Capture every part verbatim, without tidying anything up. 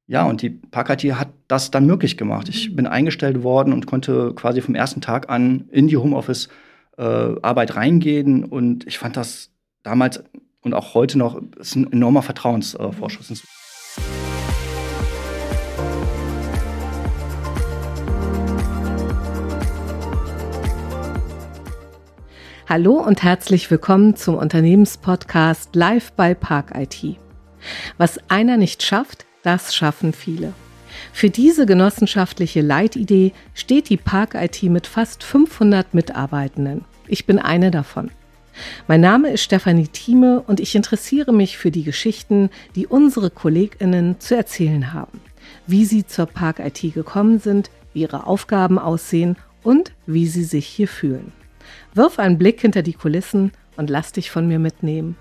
Ja, und die Park I T hat das dann möglich gemacht. Ich bin eingestellt worden und konnte quasi vom ersten Tag an in die Homeoffice-Arbeit äh, reingehen. Und ich fand das damals und auch heute noch ist ein enormer Vertrauensvorschuss. Äh, Hallo und herzlich willkommen zum Unternehmenspodcast Live bei Park I T. Was einer nicht schafft, das schaffen viele. Für diese genossenschaftliche Leitidee steht die Park I T mit fast fünfhundert Mitarbeitenden. Ich bin eine davon. Mein Name ist Stefanie Thieme und ich interessiere mich für die Geschichten, die unsere KollegInnen zu erzählen haben. Wie sie zur Park I T gekommen sind, wie ihre Aufgaben aussehen und wie sie sich hier fühlen. Wirf einen Blick hinter die Kulissen und lass dich von mir mitnehmen.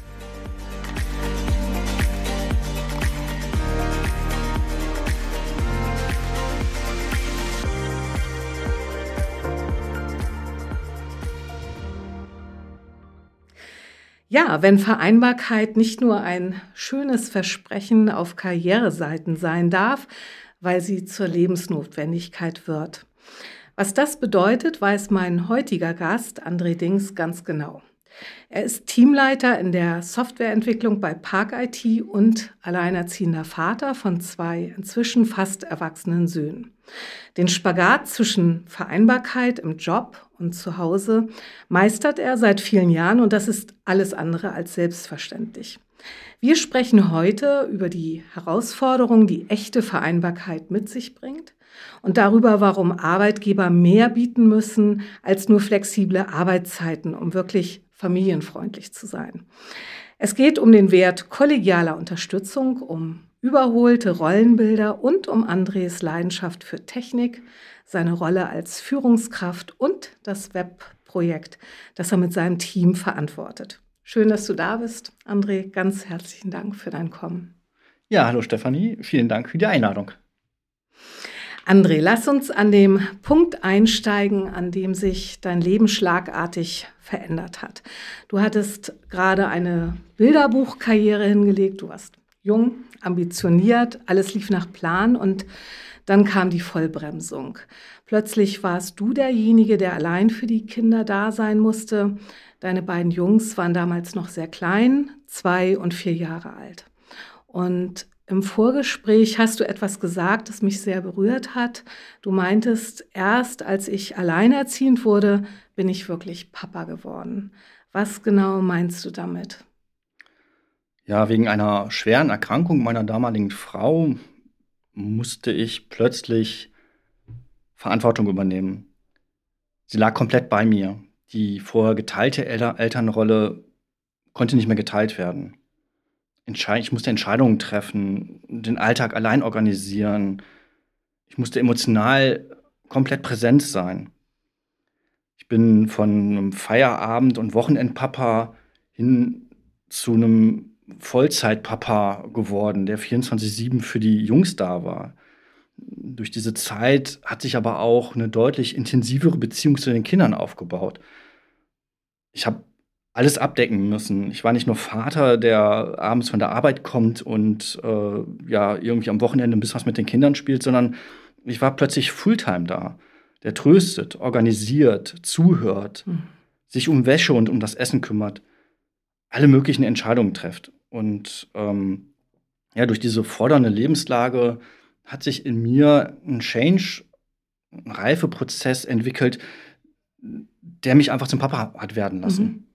Ja, wenn Vereinbarkeit nicht nur ein schönes Versprechen auf Karriereseiten sein darf, weil sie zur Lebensnotwendigkeit wird. Was das bedeutet, weiß mein heutiger Gast, André Dings, ganz genau. Er ist Teamleiter in der Softwareentwicklung bei Park I T und alleinerziehender Vater von zwei inzwischen fast erwachsenen Söhnen. Den Spagat zwischen Vereinbarkeit im Job und zu Hause meistert er seit vielen Jahren und das ist alles andere als selbstverständlich. Wir sprechen heute über die Herausforderungen, die echte Vereinbarkeit mit sich bringt und darüber, warum Arbeitgeber mehr bieten müssen als nur flexible Arbeitszeiten, um wirklich familienfreundlich zu sein. Es geht um den Wert kollegialer Unterstützung, um überholte Rollenbilder und um Andres Leidenschaft für Technik, seine Rolle als Führungskraft und das Webprojekt, das er mit seinem Team verantwortet. Schön, dass du da bist, André. Ganz herzlichen Dank für dein Kommen. Ja, hallo Stefanie. Vielen Dank für die Einladung. André, lass uns an dem Punkt einsteigen, an dem sich dein Leben schlagartig verändert hat. Du hattest gerade eine Bilderbuchkarriere hingelegt, du warst jung, ambitioniert, alles lief nach Plan und dann kam die Vollbremsung. Plötzlich warst du derjenige, der allein für die Kinder da sein musste. Deine beiden Jungs waren damals noch sehr klein, zwei und vier Jahre alt. Und im Vorgespräch hast du etwas gesagt, das mich sehr berührt hat. Du meintest, erst als ich alleinerziehend wurde, bin ich wirklich Papa geworden. Was genau meinst du damit? Ja, wegen einer schweren Erkrankung meiner damaligen Frau musste ich plötzlich Verantwortung übernehmen. Sie lag komplett bei mir. Die vorher geteilte El- Elternrolle konnte nicht mehr geteilt werden. Entscheid- ich musste Entscheidungen treffen, den Alltag allein organisieren. Ich musste emotional komplett präsent sein. Ich bin von einem Feierabend- und Wochenendpapa hin zu einem Vollzeitpapa geworden, der vierundzwanzig sieben für die Jungs da war. Durch diese Zeit hat sich aber auch eine deutlich intensivere Beziehung zu den Kindern aufgebaut. Ich habe alles abdecken müssen. Ich war nicht nur Vater, der abends von der Arbeit kommt und äh, ja irgendwie am Wochenende ein bisschen was mit den Kindern spielt, sondern ich war plötzlich Fulltime da. Der tröstet, organisiert, zuhört, mhm. sich um Wäsche und um das Essen kümmert, alle möglichen Entscheidungen trifft. Und ähm, ja, durch diese fordernde Lebenslage hat sich in mir ein Change, ein Reifeprozess entwickelt, der mich einfach zum Papa hat werden lassen. Mhm.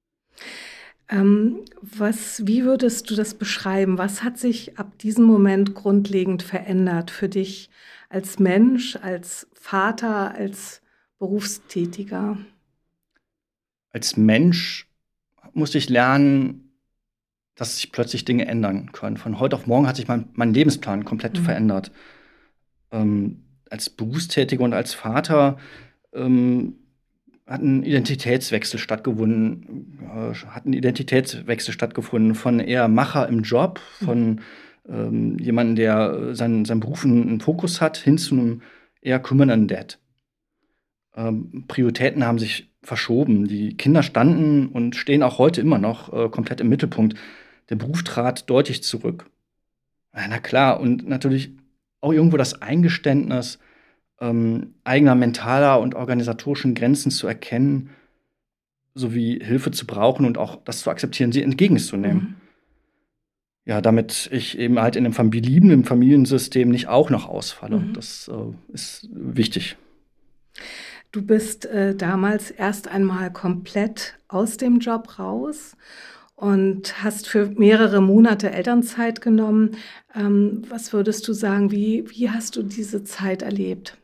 Ähm, was, wie würdest du das beschreiben? Was hat sich ab diesem Moment grundlegend verändert für dich als Mensch, als Vater, als Berufstätiger? Als Mensch musste ich lernen, dass sich plötzlich Dinge ändern können. Von heute auf morgen hat sich mein, mein Lebensplan komplett mhm. verändert. Ähm, als Berufstätiger und als Vater ähm, hat ein Identitätswechsel stattgefunden, äh, hat ein Identitätswechsel stattgefunden von eher Macher im Job, von ähm, jemandem, der seinen, seinen Beruf einen Fokus hat, hin zu einem eher kümmernden Dad. Ähm, Prioritäten haben sich verschoben. Die Kinder standen und stehen auch heute immer noch äh, komplett im Mittelpunkt. Der Beruf trat deutlich zurück. Ja, na klar, und natürlich auch irgendwo das Eingeständnis, ähm, eigener mentaler und organisatorischen Grenzen zu erkennen, sowie Hilfe zu brauchen und auch das zu akzeptieren, sie entgegenzunehmen. Mhm. Ja, damit ich eben halt in 'nem fambi liebenden Familiensystem nicht auch noch ausfalle. Mhm. Das, äh, ist wichtig. Du bist, äh, damals erst einmal komplett aus dem Job raus und hast für mehrere Monate Elternzeit genommen. Ähm, was würdest du sagen, wie wie hast du diese Zeit erlebt?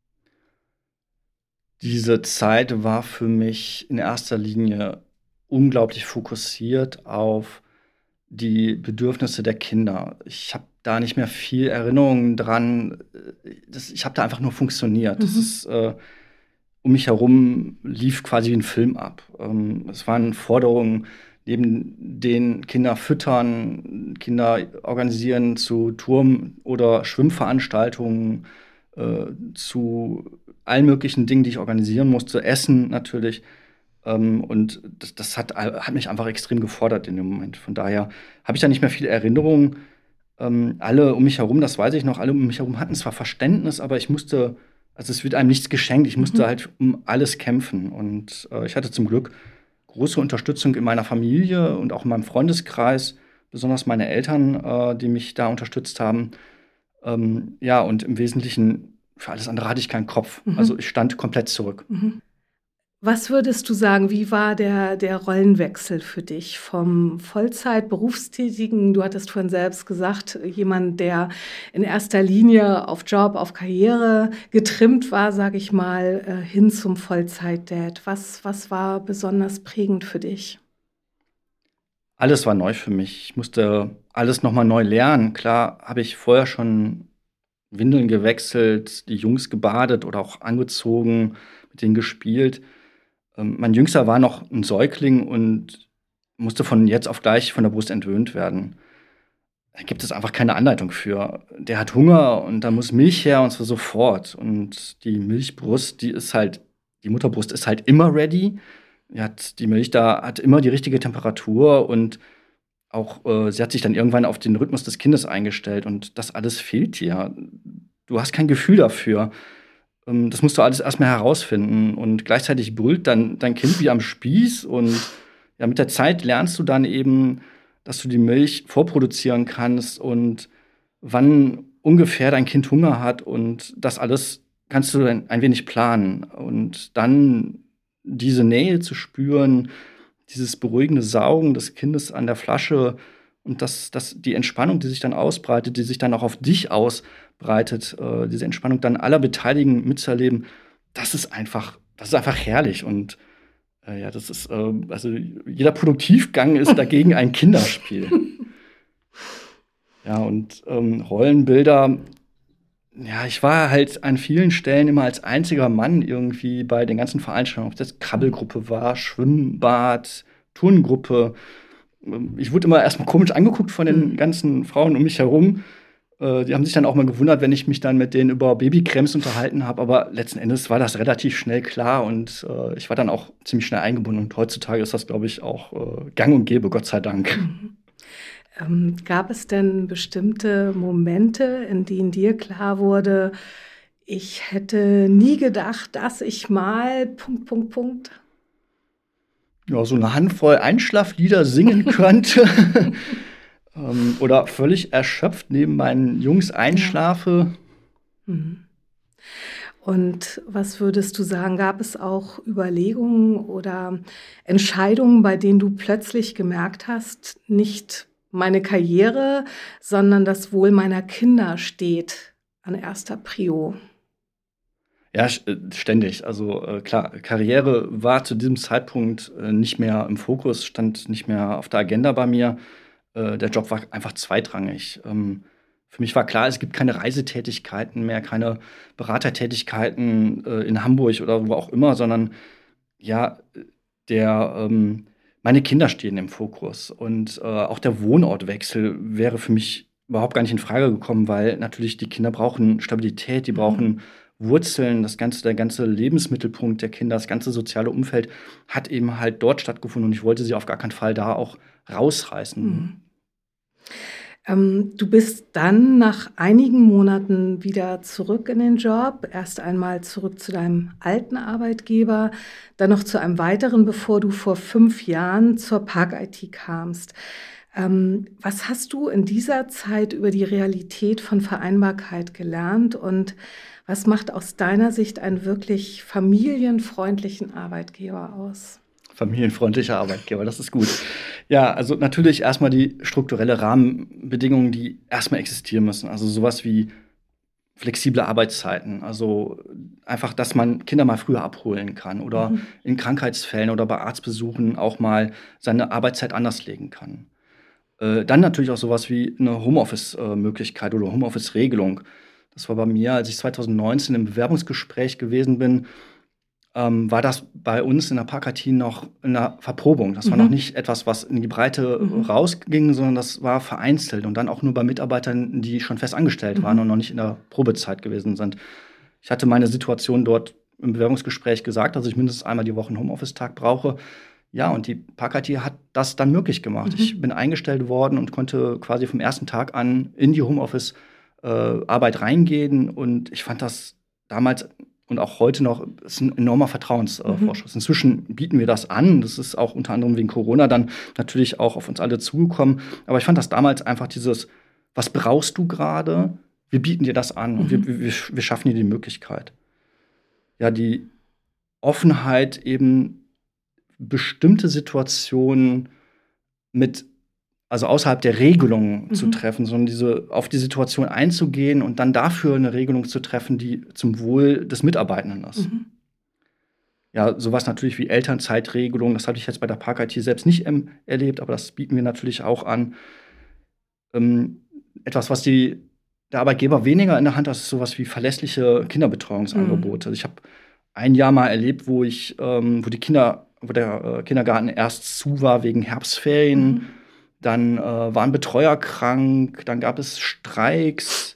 Diese Zeit war für mich in erster Linie unglaublich fokussiert auf die Bedürfnisse der Kinder. Ich habe da nicht mehr viel Erinnerungen dran. Äh, das ich habe da einfach nur funktioniert. Das Mhm. ist, äh um mich herum lief quasi 'n Film ab. Ähm, es waren Forderungen, neben den Kinder füttern, Kinder organisieren zu Turm oder Schwimmveranstaltungen, äh, zu allen möglichen Dingen, die ich organisieren musste, Essen natürlich. Ähm, und das das hat a hat mich einfach extrem gefordert in dem Moment. Von daher habe ich da nicht mehr viele Erinnerungen. Ähm, alle um mich herum, das weiß ich noch, alle um mich herum hatten zwar Verständnis, aber ich musste also, es wird einem nichts geschenkt. Ich musste Mhm. halt um alles kämpfen. Und, äh, ich hatte zum Glück große Unterstützung in meiner Familie und auch in meinem Freundeskreis, besonders meine Eltern, äh, die mich da unterstützt haben. Ähm, ja, und im Wesentlichen für alles andere hatte ich keinen Kopf. Also, Mhm. ich stand komplett zurück. Mhm. Was würdest du sagen, wie war der der Rollenwechsel für dich vom Vollzeit-Berufstätigen du hattest vorhin selbst gesagt, jemand, der in erster Linie auf Job, auf Karriere getrimmt war, sage ich mal, äh, hin zum Vollzeit-Dad. Was was war besonders prägend für dich? Alles war neu für mich. Ich musste alles noch mal neu lernen. Klar habe ich vorher schon Windeln gewechselt, die Jungs gebadet oder auch angezogen, mit denen gespielt. Ähm, mein Jüngster war noch 'n Säugling und musste von jetzt auf gleich von der Brust entwöhnt werden. Da gibt es einfach keine Anleitung für. Der hat Hunger und da muss Milch her und zwar sofort. Und die Milchbrust, die ist halt die Mutterbrust ist halt immer ready. Die hat die Milch da hat immer die richtige Temperatur und auch, äh, sie hat sich dann irgendwann auf den Rhythmus des Kindes eingestellt und das alles fehlt dir. Du hast kein Gefühl dafür. Ähm, das musst du alles erst mal herausfinden und gleichzeitig brüllt dann dein Kind wie am Spieß und, ja, mit der Zeit lernst du dann eben, dass du die Milch vorproduzieren kannst und wann ungefähr dein Kind Hunger hat und das alles kannst du ein ein wenig planen. Und dann diese Nähe zu spüren, dieses beruhigende Saugen des Kindes an der Flasche und das das die Entspannung, die sich dann ausbreitet, die sich dann auch auf dich ausbreitet, äh, diese Entspannung dann aller Beteiligten mitzuerleben, das ist einfach das ist einfach herrlich. Und, äh, ja, das ist, ähm also, jeder Produktivgang ist dagegen ein Kinderspiel. Ja, und, ähm, Rollenbilder ja, ich war halt an vielen Stellen immer als einziger Mann irgendwie bei den ganzen Veranstaltungen, ob das Krabbelgruppe war, Schwimmbad, Turngruppe. Ähm, ich wurde immer erst mal komisch angeguckt von den Mhm. ganzen Frauen um mich herum. Äh, die haben sich dann auch mal gewundert, wenn ich mich dann mit denen über Babycremes unterhalten habe, aber letzten Endes war das relativ schnell klar und, äh, ich war dann auch ziemlich schnell eingebunden und heutzutage ist das, glaube ich, auch, äh, gang und gäbe, Gott sei Dank. Mhm. Ähm, gab es denn bestimmte Momente, in denen dir klar wurde: „Ich hätte nie gedacht, dass ich mal Punkt, Punkt, Punkt?“ Ja, so 'ne Handvoll Einschlaflieder singen könnte, ähm, oder völlig erschöpft neben meinen Jungs Ja. einschlafe. Mhm. Und was würdest du sagen, gab es auch Überlegungen oder Entscheidungen, bei denen du plötzlich gemerkt hast: „Nicht meine Karriere, sondern das Wohl meiner Kinder steht an erster Prio?“ Ja, sch äh, ständig. Also, äh, klar, Karriere war zu diesem Zeitpunkt, äh, nicht mehr im Fokus, stand nicht mehr auf der Agenda bei mir. Äh, der Job war einfach zweitrangig. Ähm, für mich war klar, es gibt keine Reisetätigkeiten mehr, keine Beratertätigkeiten, äh, in Hamburg oder wo auch immer, sondern ja, äh, der, ähm meine Kinder stehen im Fokus und, äh, auch der Wohnortwechsel wäre für mich überhaupt gar nicht infrage gekommen, weil natürlich die Kinder brauchen Stabilität, die Mhm. brauchen Wurzeln. Das ganze der ganze Lebensmittelpunkt der Kinder, das ganze soziale Umfeld hat eben halt dort stattgefunden und ich wollte sie auf gar keinen Fall da auch rausreißen. Mhm. Ähm, du bist dann nach einigen Monaten wieder zurück in den Job. Erst einmal zurück zu deinem alten Arbeitgeber, dann noch zu einem weiteren, bevor du vor fünf Jahren zur Park I T kamst. Ähm, was hast du in dieser Zeit über die Realität von Vereinbarkeit gelernt und was macht aus deiner Sicht einen wirklich familienfreundlichen Arbeitgeber aus? Familienfreundlicher Arbeitgeber, das ist gut. Ja, also natürlich erstmal die strukturelle Rahmenbedingungen, die erstmal existieren müssen. Also sowas wie flexible Arbeitszeiten. Also einfach, dass man Kinder mal früher abholen kann oder Mhm. in Krankheitsfällen oder bei Arztbesuchen auch mal seine Arbeitszeit anders legen kann. Äh, dann natürlich auch sowas wie eine Homeoffice-Möglichkeit oder Homeoffice-Regelung. Das war bei mir, als ich zwanzig neunzehn im Bewerbungsgespräch gewesen bin, ähm, war das bei uns in der Park I T noch in der Verprobung. Das war noch Mhm. nicht etwas, was in die Breite Mhm. rausging, sondern das war vereinzelt und dann auch nur bei Mitarbeitern, die schon fest angestellt waren Mhm. und noch nicht in der Probezeit gewesen sind. Ich hatte meine Situation dort im Bewerbungsgespräch gesagt, dass ich mindestens einmal die Woche einen Homeoffice-Tag brauche. Ja, und die Park I T hat das dann möglich gemacht. Ich Mhm. bin eingestellt worden und konnte quasi vom ersten Tag an in die Homeoffice äh, Arbeit reingehen. Und ich fand das damals und auch heute noch ist ein enormer Vertrauensvorschuss. Mhm. Inzwischen bieten wir das an. Das ist auch unter anderem wegen Corona dann natürlich auch auf uns alle zugekommen. Aber ich fand das damals einfach dieses, was brauchst du gerade? Wir bieten dir das an und wir, Mhm. wir, wir schaffen dir die Möglichkeit. Ja, die Offenheit eben bestimmte Situationen mit, also außerhalb der Regelung zu Mhm. treffen, sondern diese, auf die Situation einzugehen und dann dafür eine Regelung zu treffen, die zum Wohl des Mitarbeitenden ist. Mhm. Ja, sowas natürlich wie Elternzeitregelung, das hatte ich jetzt bei der Park I T selbst nicht ähm, erlebt, aber das bieten wir natürlich auch an. Ähm, etwas, was die, der Arbeitgeber weniger in der Hand hat, ist sowas wie verlässliche Kinderbetreuungsangebote. Mhm. Ich habe ein Jahr mal erlebt, wo ich, ähm, wo die Kinder, wo der äh, Kindergarten erst zu war wegen Herbstferien. Mhm. Dann äh, war ein Betreuer krank, dann gab es Streiks,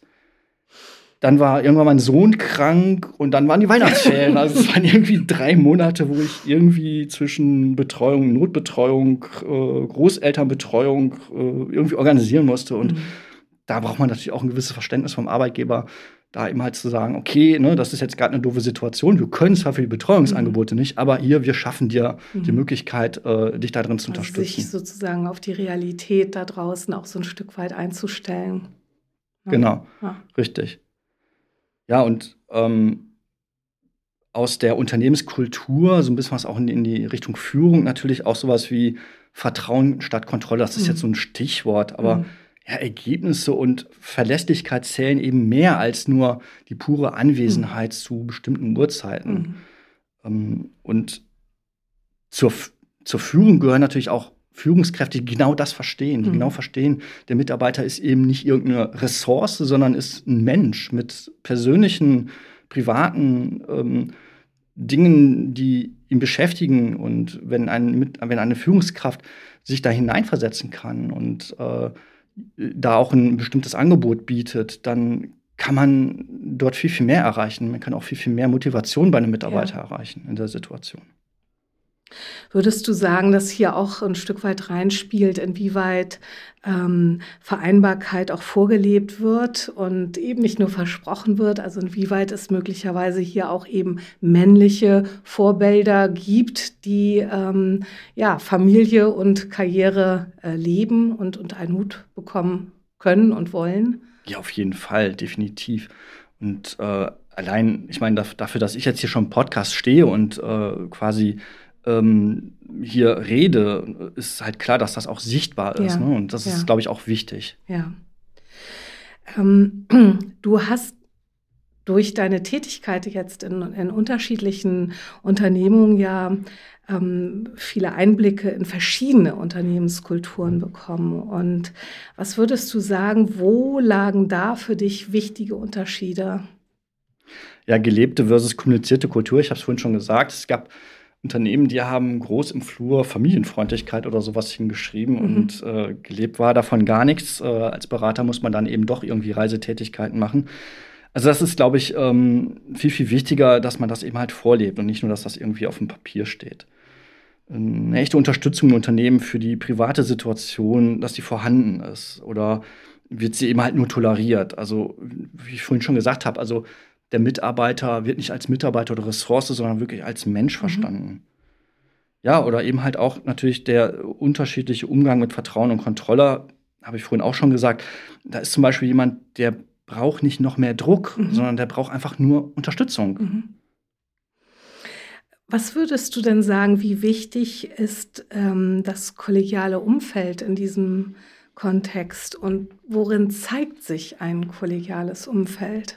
dann war irgendwann mein Sohn krank und dann waren die Weihnachtsferien. Also es waren irgendwie drei Monate, wo ich irgendwie zwischen Betreuung, Notbetreuung, äh, Großelternbetreuung äh, irgendwie organisieren musste. Und Mhm. da braucht man natürlich auch ein gewisses Verständnis vom Arbeitgeber, da eben halt zu sagen, okay, ne, das ist jetzt gerade eine doofe Situation. Wir können zwar für die Betreuungsangebote nicht, aber hier, wir schaffen dir die Mhm. Möglichkeit, äh, dich da drin zu Also sich unterstützen. sozusagen auf die Realität da draußen auch so ein Stück weit einzustellen. Ne? Genau, Ja. richtig. Ja, und ähm, aus der Unternehmenskultur, so ein bisschen was auch in, in die Richtung Führung, natürlich auch sowas wie Vertrauen statt Kontrolle. Das ist jetzt so Mhm. ein Stichwort, aber Mhm. ja, Ergebnisse und Verlässlichkeit zählen eben mehr als nur die pure Mhm. Anwesenheit zu bestimmten Uhrzeiten. Mhm. Ähm, und zur, F- zur Führung gehören natürlich auch Führungskräfte, die genau das verstehen, die genau Mhm. verstehen, der Mitarbeiter ist eben nicht irgendeine Ressource, sondern ist ein Mensch mit persönlichen, privaten ähm, Dingen, die ihn beschäftigen. Und wenn, ein, Mit- wenn eine Führungskraft sich da hineinversetzen kann und äh, da auch ein bestimmtes Angebot bietet, dann kann man dort viel, viel mehr erreichen. Man kann auch viel, viel mehr Motivation bei einem Mitarbeiter Ja. erreichen in der Situation. Würdest du sagen, dass hier auch ein Stück weit reinspielt, inwieweit ähm, Vereinbarkeit auch vorgelebt wird und eben nicht nur versprochen wird, also inwieweit es möglicherweise hier auch eben männliche Vorbilder gibt, die ähm, ja, Familie und Karriere äh, leben und unter einen Hut bekommen können und wollen? Ja, auf jeden Fall, definitiv. Und äh, allein, ich meine, daf- dafür, dass ich jetzt hier schon im Podcast stehe und äh, quasi ähm, hier rede, ist halt klar, dass das auch sichtbar ist. Ja, Ne? Und das ist, ja, glaube ich, auch wichtig. ja. Ähm, du hast durch deine Tätigkeit jetzt in, in unterschiedlichen Unternehmungen ja ähm, viele Einblicke in verschiedene Unternehmenskulturen bekommen. Und was würdest du sagen, wo lagen da für dich wichtige Unterschiede? Ja, gelebte versus kommunizierte Kultur, ich habe es vorhin schon gesagt, es gab Unternehmen, die haben groß im Flur Familienfreundlichkeit oder sowas hingeschrieben Mhm. und äh, gelebt war davon gar nichts. Äh, als Berater muss man dann eben doch irgendwie Reisetätigkeiten machen. Also das ist, glaube ich, ähm, viel, viel wichtiger, dass man das eben halt vorlebt und nicht nur, dass das irgendwie auf dem Papier steht. Eine echte Unterstützung im Unternehmen für die private Situation, dass die vorhanden ist. Oder wird sie eben halt nur toleriert. Also, wie ich vorhin schon gesagt habe, also der Mitarbeiter wird nicht als Mitarbeiter oder Ressource, sondern wirklich als Mensch verstanden. Mhm. Ja, oder eben halt auch natürlich der unterschiedliche Umgang mit Vertrauen und Kontrolle, habe ich vorhin auch schon gesagt. Da ist zum Beispiel jemand, der braucht nicht noch mehr Druck, mhm. sondern der braucht einfach nur Unterstützung. Mhm. Was würdest du denn sagen, wie wichtig ist ähm, das kollegiale Umfeld in diesem Kontext und worin zeigt sich ein kollegiales Umfeld?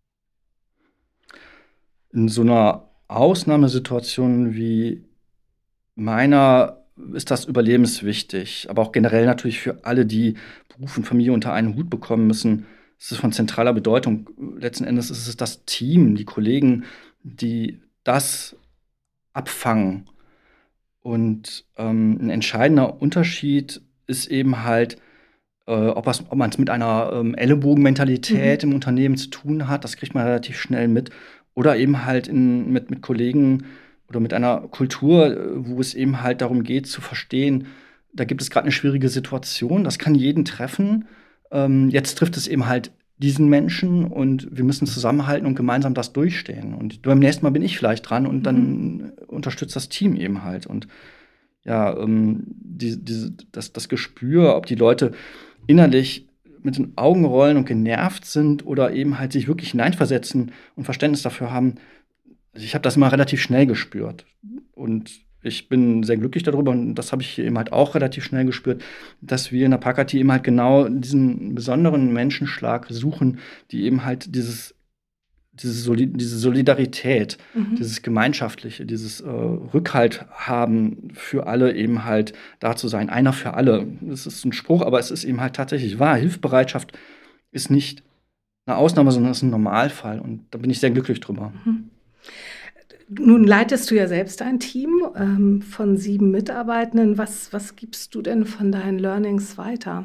In so einer Ausnahmesituation wie meiner ist das überlebenswichtig, aber auch generell natürlich für alle, die Beruf und Familie unter einen Hut bekommen müssen. Es ist von zentraler Bedeutung. Letzten Endes ist es das Team, die Kollegen, die das abfangen. Und ähm, ein entscheidender Unterschied ist eben halt, äh, ob, ob man es mit einer ähm, Ellenbogenmentalität mhm. im Unternehmen zu tun hat, das kriegt man relativ schnell mit, oder eben halt in, mit, mit Kollegen oder mit einer Kultur, wo es eben halt darum geht zu verstehen, da gibt es gerade eine schwierige Situation, das kann jeden treffen. Ähm, jetzt trifft es eben halt diesen Menschen und wir müssen zusammenhalten und gemeinsam das durchstehen. Und beim nächsten Mal bin ich vielleicht dran und dann mhm. unterstützt das Team eben halt. Und ja, ähm, die, die, das, das Gespür, ob die Leute innerlich mit den Augen rollen und genervt sind oder eben halt sich wirklich hineinversetzen und Verständnis dafür haben, also ich habe das immer relativ schnell gespürt. Und ich bin sehr glücklich darüber, und das habe ich hier eben halt auch relativ schnell gespürt, dass wir in der Park-I T eben halt genau diesen besonderen Menschenschlag suchen, die eben halt dieses, diese, Soli- diese Solidarität, mhm. dieses Gemeinschaftliche, dieses äh, Rückhalt haben, für alle eben halt da zu sein. Einer für alle. Das ist ein Spruch, aber es ist eben halt tatsächlich wahr. Hilfsbereitschaft ist nicht eine Ausnahme, sondern es ist ein Normalfall. Und da bin ich sehr glücklich drüber. Mhm. Nun leitest du ja selbst ein Team ähm, von sieben Mitarbeitenden. Was, was gibst du denn von deinen Learnings weiter?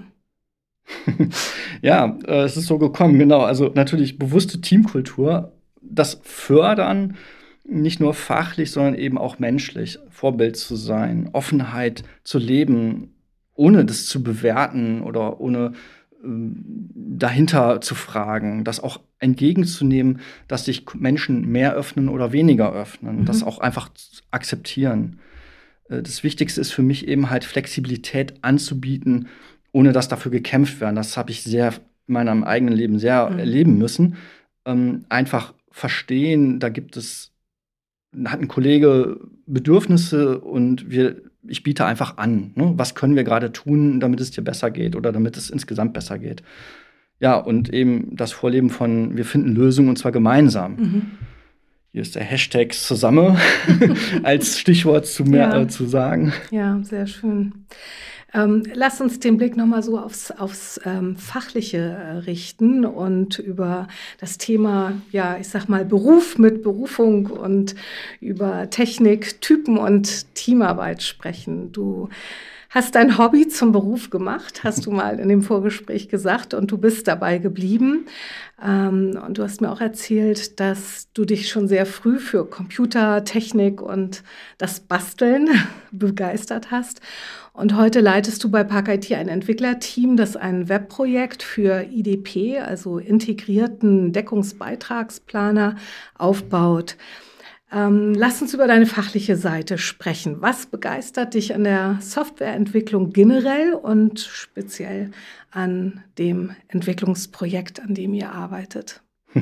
Ja, äh, es ist so gekommen, genau. Also natürlich bewusste Teamkultur, das Fördern, nicht nur fachlich, sondern eben auch menschlich, Vorbild zu sein, Offenheit zu leben, ohne das zu bewerten oder ohne dahinter zu fragen, das auch entgegenzunehmen, dass sich Menschen mehr öffnen oder weniger öffnen, mhm. das auch einfach zu akzeptieren. Das Wichtigste ist für mich eben halt Flexibilität anzubieten, ohne dass dafür gekämpft werden. Das habe ich sehr in meinem eigenen Leben sehr mhm. erleben müssen. Ähm, einfach verstehen, da gibt es, hat ein Kollege Bedürfnisse und wir ich biete einfach an, ne? Was können wir gerade tun, damit es dir besser geht oder damit es insgesamt besser geht. Ja, und eben das Vorleben von, wir finden Lösungen und zwar gemeinsam. Mhm. Hier ist der Hashtag zusammen als Stichwort zu, mehr, ja. äh, zu sagen. Ja, sehr schön. Ähm, lass uns den Blick nochmal so aufs, aufs ähm, Fachliche äh, richten und über das Thema, ja, ich sag mal, Beruf mit Berufung und über Technik, Typen und Teamarbeit sprechen. Du hast dein Hobby zum Beruf gemacht, hast du mal in dem Vorgespräch gesagt, und du bist dabei geblieben. Ähm, und du hast mir auch erzählt, dass du dich schon sehr früh für Computer, Technik und das Basteln begeistert hast. Und heute leitest du bei Park-I T ein Entwicklerteam, das ein Webprojekt für I D P, also integrierten Deckungsbeitragsplaner, aufbaut. Ähm, lass uns über deine fachliche Seite sprechen. Was begeistert dich an der Softwareentwicklung generell und speziell an dem Entwicklungsprojekt, an dem ihr arbeitet?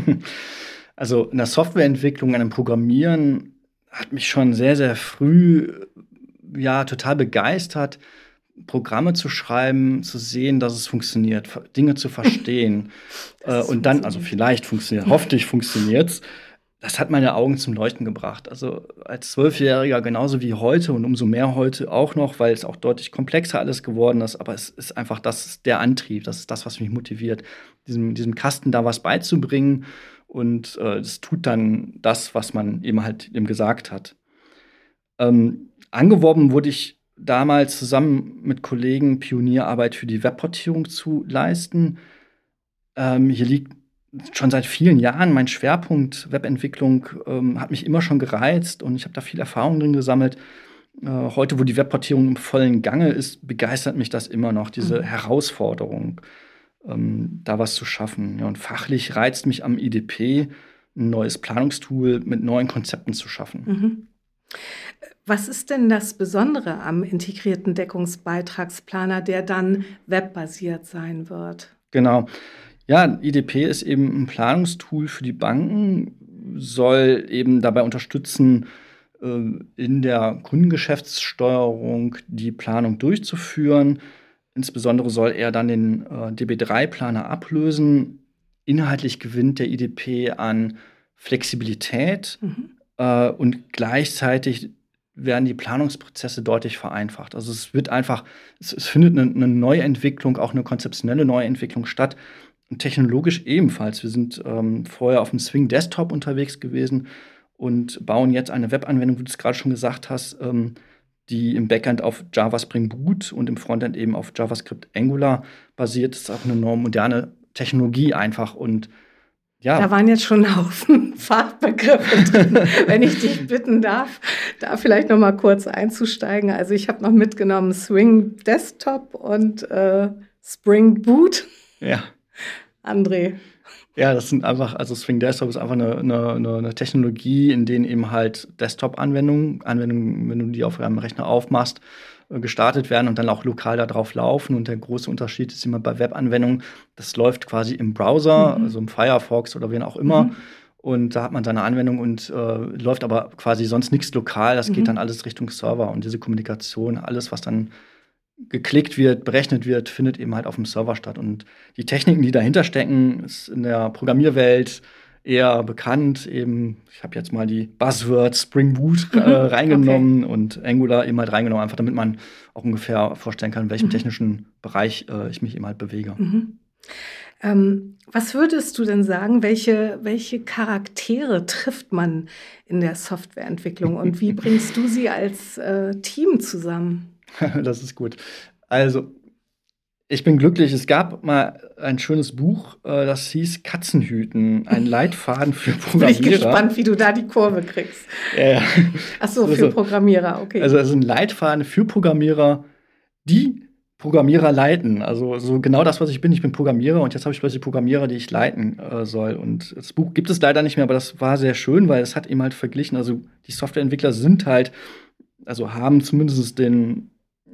Also in der Softwareentwicklung, an dem Programmieren hat mich schon sehr, sehr früh ja total begeistert, Programme zu schreiben, zu sehen, dass es funktioniert, Dinge zu verstehen. äh, und dann, also vielleicht funktioniert, hoffentlich funktioniert's. Das hat meine Augen zum Leuchten gebracht. Also als Zwölfjähriger genauso wie heute und umso mehr heute auch noch, weil es auch deutlich komplexer alles geworden ist. Aber es ist einfach, das ist der Antrieb, das ist das, was mich motiviert, diesem, diesem Kasten da was beizubringen. Und äh, das tut dann das, was man eben halt ihm gesagt hat. Ähm, angeworben wurde ich damals zusammen mit Kollegen, Pionierarbeit für die Webportierung zu leisten. Ähm, hier liegt schon seit vielen Jahren mein Schwerpunkt Webentwicklung, ähm, hat mich immer schon gereizt und ich habe da viel Erfahrung drin gesammelt. Äh, heute, wo die Webportierung im vollen Gange ist, begeistert mich das immer noch, diese mhm. Herausforderung. ähm, da was zu schaffen. Ja, und fachlich reizt mich am I D P, ein neues Planungstool mit neuen Konzepten zu schaffen. Mhm. Was ist denn das Besondere am integrierten Deckungsbeitragsplaner, der dann webbasiert sein wird? Genau. Ja, I D P ist eben ein Planungstool für die Banken, soll eben dabei unterstützen, äh, in der Kundengeschäftssteuerung die Planung durchzuführen. Insbesondere soll er dann den äh, D B drei Planer ablösen. Inhaltlich gewinnt der I D P an Flexibilität Mhm. äh, und gleichzeitig werden die Planungsprozesse deutlich vereinfacht. Also es wird einfach, es, es findet eine, eine Neuentwicklung, auch eine konzeptionelle Neuentwicklung statt. Und technologisch ebenfalls. Wir sind ähm, vorher auf dem Swing Desktop unterwegs gewesen und bauen jetzt eine Webanwendung, wie du es gerade schon gesagt hast, ähm, die im Backend auf Java Spring Boot und im Frontend eben auf JavaScript Angular basiert. Das ist auch eine enorm moderne Technologie einfach. Und Da ja, waren jetzt schon ein Haufen Fachbegriffe drin. Wenn ich dich bitten darf, da vielleicht noch mal kurz einzusteigen. Also ich habe noch mitgenommen Swing Desktop und äh, Spring Boot. ja. André. Ja, das sind einfach, also Swing Desktop ist einfach eine, eine, eine eine Technologie, in denen eben halt Desktop-Anwendungen, Anwendungen, wenn du die auf deinem Rechner aufmachst, äh, gestartet werden und dann auch lokal da drauf laufen. Und der große Unterschied ist immer bei Webanwendungen, das läuft quasi im Browser, Mhm. also im Firefox oder wen auch immer. Mhm. Und da hat man seine Anwendung und äh, läuft aber quasi sonst nichts lokal. Das Mhm. geht dann alles Richtung Server. Und diese Kommunikation, alles, was dann geklickt wird, berechnet wird, findet eben halt auf dem Server statt. Und die Techniken, die dahinter stecken, ist in der Programmierwelt eher bekannt. Eben, ich habe jetzt mal die Buzzwords Spring Boot äh, reingenommen Okay. und Angular eben halt reingenommen, einfach damit man auch ungefähr vorstellen kann, in welchem Mhm. technischen Bereich äh, ich mich eben halt bewege. Mhm. Ähm, was würdest du denn sagen, welche, welche Charaktere trifft man in der Softwareentwicklung und wie bringst du sie als äh, Team zusammen? Das ist gut. Also, ich bin glücklich. Es gab mal ein schönes Buch, äh, das hieß Katzenhüten, ein Leitfaden für Bin ich Programmierer. gespannt, wie du da die Kurve kriegst. Äh, Ach so, so, für so. Programmierer, okay. Also, es ist ein Leitfaden für Programmierer, die Programmierer leiten. Also, so genau das, was ich bin. Ich bin Programmierer und jetzt habe ich plötzlich Programmierer, die ich leiten äh, soll. Und das Buch gibt es leider nicht mehr, aber das war sehr schön, weil es hat eben halt verglichen. Also, die Softwareentwickler sind halt, also haben zumindest den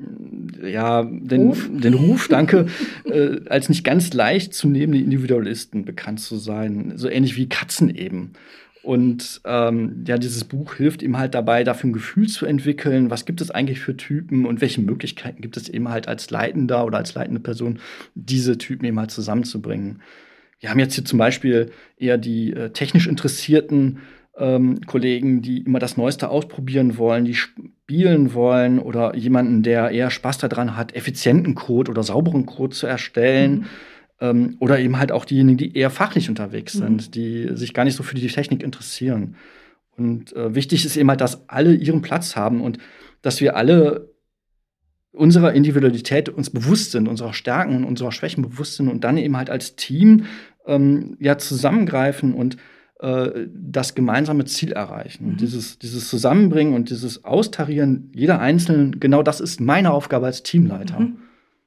ja, den Ruf. den Ruf, danke, äh, als nicht ganz leicht zu nehmende Individualisten bekannt zu sein. So ähnlich wie Katzen eben. Und ähm, ja, dieses Buch hilft ihm halt dabei, dafür ein Gefühl zu entwickeln, was gibt es eigentlich für Typen und welche Möglichkeiten gibt es eben halt als Leitender oder als leitende Person, diese Typen eben halt zusammenzubringen. Wir haben jetzt hier zum Beispiel eher die äh, technisch interessierten ähm, Kollegen, die immer das Neueste ausprobieren wollen, die spielen wollen oder jemanden, der eher Spaß daran hat, effizienten Code oder sauberen Code zu erstellen. Mhm. Ähm, oder eben halt auch diejenigen, die eher fachlich unterwegs sind, Mhm. die sich gar nicht so für die Technik interessieren. Und äh, wichtig ist eben halt, dass alle ihren Platz haben und dass wir alle unserer Individualität uns bewusst sind, unserer Stärken und unserer Schwächen bewusst sind und dann eben halt als Team ähm, ja zusammengreifen und äh, das gemeinsame Ziel erreichen. Und Mhm. dieses, dieses Zusammenbringen und dieses Austarieren jeder Einzelnen, genau das ist meine Aufgabe als Teamleiter. Mhm.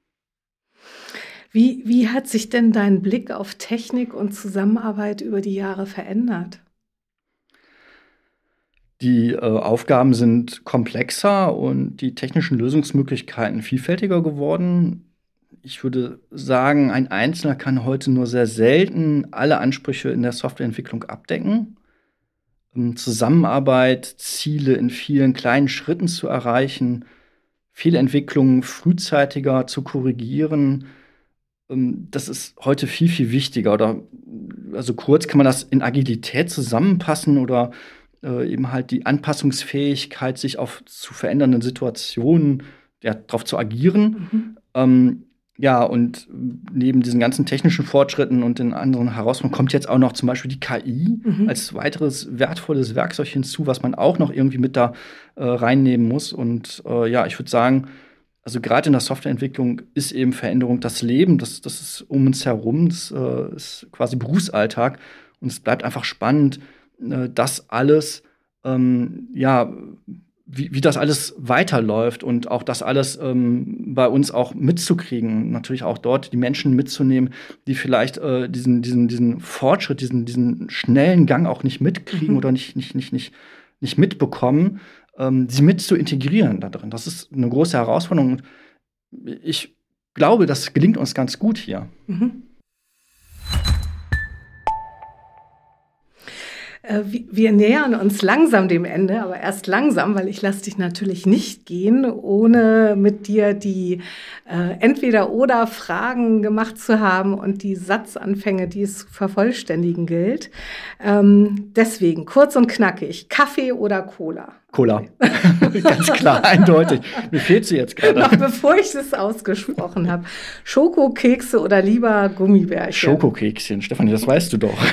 Wie, wie hat sich denn dein Blick auf Technik und Zusammenarbeit über die Jahre verändert? Die äh, Aufgaben sind komplexer und die technischen Lösungsmöglichkeiten vielfältiger geworden. Ich würde sagen, ein Einzelner kann heute nur sehr selten alle Ansprüche in der Softwareentwicklung abdecken. Ähm, Zusammenarbeit, Ziele in vielen kleinen Schritten zu erreichen, Fehlentwicklungen frühzeitiger zu korrigieren, ähm, das ist heute viel, viel wichtiger. Oder also kurz kann man das in Agilität zusammenpassen oder äh, eben halt die Anpassungsfähigkeit, sich auf zu verändernden Situationen, ja, darauf zu agieren. Mhm. Ähm, ja, und neben diesen ganzen technischen Fortschritten und den anderen Herausforderungen kommt jetzt auch noch zum Beispiel die K I Mhm. als weiteres wertvolles Werkzeug hinzu, was man auch noch irgendwie mit da äh, reinnehmen muss. Und äh, ja, ich würde sagen, also gerade in der Softwareentwicklung ist eben Veränderung das Leben, das, das ist um uns herum, das äh, ist quasi Berufsalltag. Und es bleibt einfach spannend, äh, das alles ähm, ja, wie, wie das alles weiterläuft und auch das alles ähm, bei uns auch mitzukriegen. Natürlich auch dort die Menschen mitzunehmen, die vielleicht äh, diesen, diesen, diesen Fortschritt, diesen, diesen schnellen Gang auch nicht mitkriegen mhm. oder nicht, nicht, nicht, nicht, nicht mitbekommen, ähm, sie mit zu integrieren da drin. Das ist eine große Herausforderung. Ich glaube, das gelingt uns ganz gut hier. Mhm. Wir nähern uns langsam dem Ende, aber erst langsam, weil ich lasse dich natürlich nicht gehen, ohne mit dir die äh, Entweder-oder-Fragen gemacht zu haben und die Satzanfänge, die es vervollständigen gilt. Ähm, deswegen, kurz und knackig, Kaffee oder Cola? Cola. Ganz klar, eindeutig. Mir fehlt sie jetzt gerade. Noch bevor ich das ausgesprochen habe. Schokokekse oder lieber Gummibärchen? Schokokekschen, Stefanie, das weißt du doch.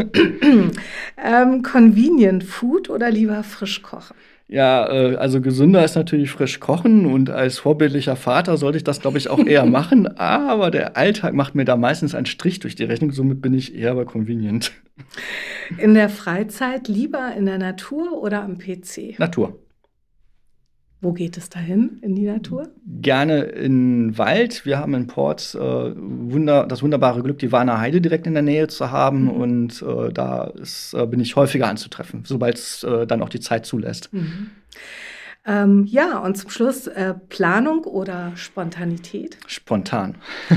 ähm, Convenient Food oder lieber frisch kochen? Ja, äh, also gesünder ist natürlich frisch kochen und als vorbildlicher Vater sollte ich das, glaube ich, auch eher machen. Aber der Alltag macht mir da meistens einen Strich durch die Rechnung. Somit bin ich eher bei Convenient. In der Freizeit lieber in der Natur oder am P C? Natur. Wo geht es dahin in die Natur? Gerne in Wald. Wir haben in Ports äh, wunder, das wunderbare Glück, die Warner Heide direkt in der Nähe zu haben. Mhm. Und äh, da ist, äh, bin ich häufiger anzutreffen, sobald es äh, dann auch die Zeit zulässt. Mhm. Ähm, ja, und zum Schluss äh, Planung oder Spontanität? Spontan.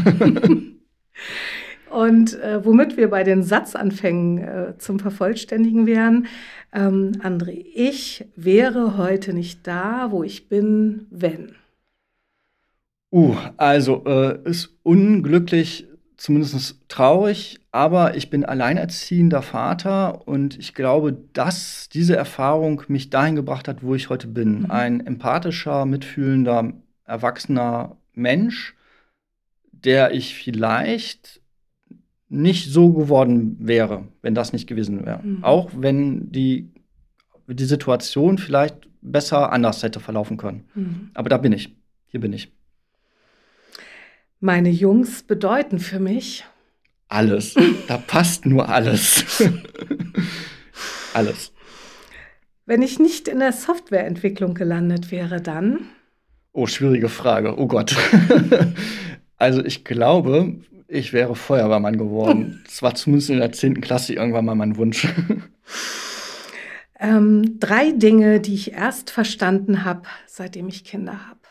Und äh, womit wir bei den Satzanfängen äh, zum Vervollständigen wären, ähm, André, ich wäre heute nicht da, wo ich bin, wenn. Uh, also äh, ist unglücklich, zumindest traurig, aber ich bin alleinerziehender Vater und ich glaube, dass diese Erfahrung mich dahin gebracht hat, wo ich heute bin. Mhm. Ein empathischer, mitfühlender, erwachsener Mensch, der ich vielleicht nicht so geworden wäre, wenn das nicht gewesen wäre. Mhm. Auch wenn die, die Situation vielleicht besser anders hätte verlaufen können. Mhm. Aber da bin ich. Hier bin ich. Meine Jungs bedeuten für mich alles. Da passt nur alles. Alles. Wenn ich nicht in der Softwareentwicklung gelandet wäre, dann? Oh, schwierige Frage. Oh Gott. Also ich glaube, ich wäre Feuerwehrmann geworden. Das war zumindest in der zehnten Klasse irgendwann mal mein Wunsch. Ähm, drei Dinge, die ich erst verstanden habe, seitdem ich Kinder habe.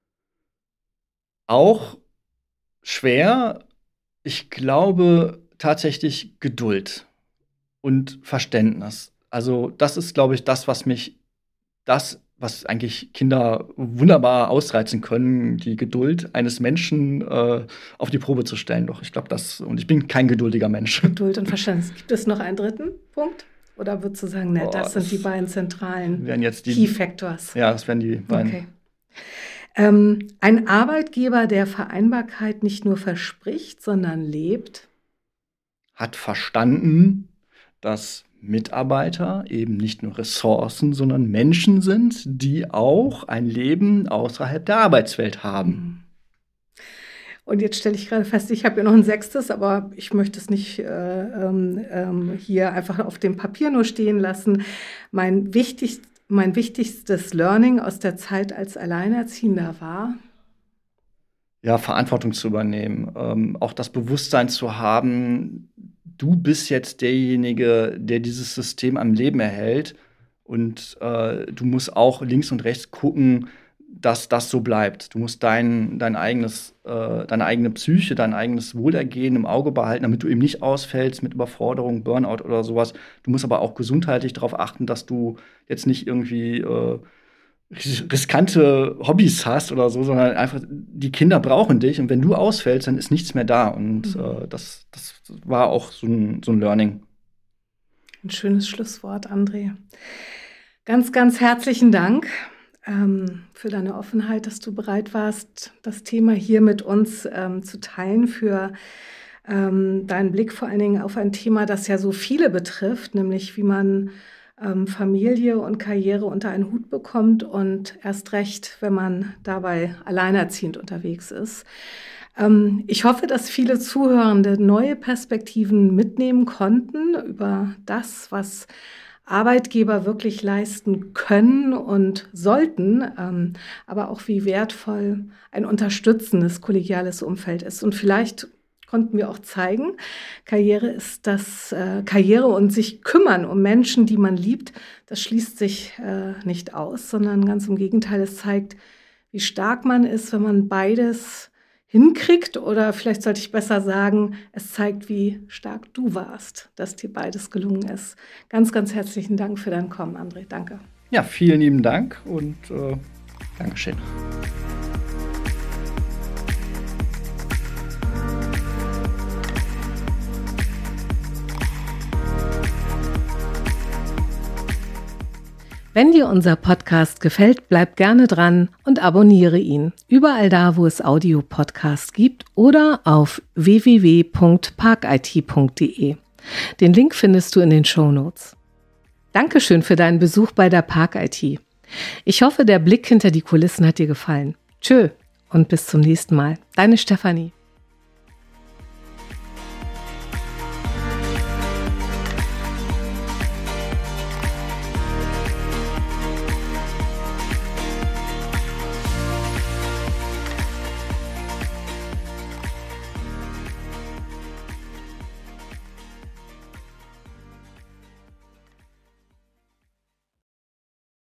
Auch schwer. Ich glaube tatsächlich Geduld und Verständnis. Also das ist, glaube ich, das, was mich, das, was eigentlich Kinder wunderbar ausreizen können, die Geduld eines Menschen äh, auf die Probe zu stellen. Doch, ich glaube das, und ich bin kein geduldiger Mensch. Geduld und Verständnis. Gibt es noch einen dritten Punkt? Oder würdest du sagen, ne, oh, das sind die beiden zentralen jetzt die, Key Factors? Ja, das wären die beiden. Okay. Ähm, ein Arbeitgeber, der Vereinbarkeit nicht nur verspricht, sondern lebt, hat verstanden, dass Mitarbeiter eben nicht nur Ressourcen, sondern Menschen sind, die auch ein Leben außerhalb der Arbeitswelt haben. Und jetzt stelle ich gerade fest, ich habe ja noch ein sechstes, aber ich möchte es nicht äh, ähm, hier einfach auf dem Papier nur stehen lassen. Mein, wichtig, mein wichtigstes Learning aus der Zeit als Alleinerziehender war? Ja, Verantwortung zu übernehmen, ähm, auch das Bewusstsein zu haben, du bist jetzt derjenige, der dieses System am Leben erhält. Und äh, du musst auch links und rechts gucken, dass das so bleibt. Du musst dein, dein eigenes, äh, deine eigene Psyche, dein eigenes Wohlergehen im Auge behalten, damit du eben nicht ausfällst mit Überforderung, Burnout oder sowas. Du musst aber auch gesundheitlich darauf achten, dass du jetzt nicht irgendwie äh, riskante Hobbys hast oder so, sondern einfach, die Kinder brauchen dich und wenn du ausfällst, dann ist nichts mehr da. Und mhm. äh, das, das war auch so ein, so ein Learning. Ein schönes Schlusswort, André. Ganz, ganz herzlichen Dank ähm, für deine Offenheit, dass du bereit warst, das Thema hier mit uns ähm, zu teilen, für ähm, deinen Blick vor allen Dingen auf ein Thema, das ja so viele betrifft, nämlich wie man ähm, Familie und Karriere unter einen Hut bekommt und erst recht, wenn man dabei alleinerziehend unterwegs ist. Ähm, ich hoffe, dass viele Zuhörende neue Perspektiven mitnehmen konnten über das, was Arbeitgeber wirklich leisten können und sollten, ähm, aber auch wie wertvoll ein unterstützendes kollegiales Umfeld ist. Und vielleicht konnten wir auch zeigen, Karriere ist das äh, Karriere und sich kümmern um Menschen, die man liebt, das schließt sich äh, nicht aus, sondern ganz im Gegenteil, es zeigt, wie stark man ist, wenn man beides hinkriegt, oder vielleicht sollte ich besser sagen, es zeigt, wie stark du warst, dass dir beides gelungen ist. Ganz, ganz herzlichen Dank für dein Kommen, André. Danke. Ja, vielen lieben Dank und äh, Dankeschön. Wenn dir unser Podcast gefällt, bleib gerne dran und abonniere ihn. Überall da, wo es Audio-Podcasts gibt oder auf w w w punkt park i t punkt d e. Den Link findest du in den Shownotes. Dankeschön für deinen Besuch bei der Park I T. Ich hoffe, der Blick hinter die Kulissen hat dir gefallen. Tschö und bis zum nächsten Mal. Deine Stefanie.